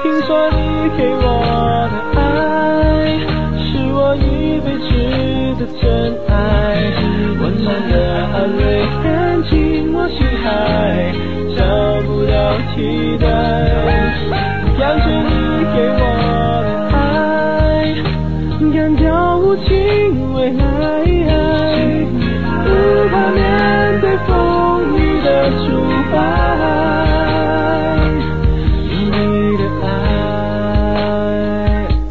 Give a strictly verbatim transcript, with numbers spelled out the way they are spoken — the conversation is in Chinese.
听说你给我的爱是我一辈子的真爱，温暖的安慰，安静我心海，找不到替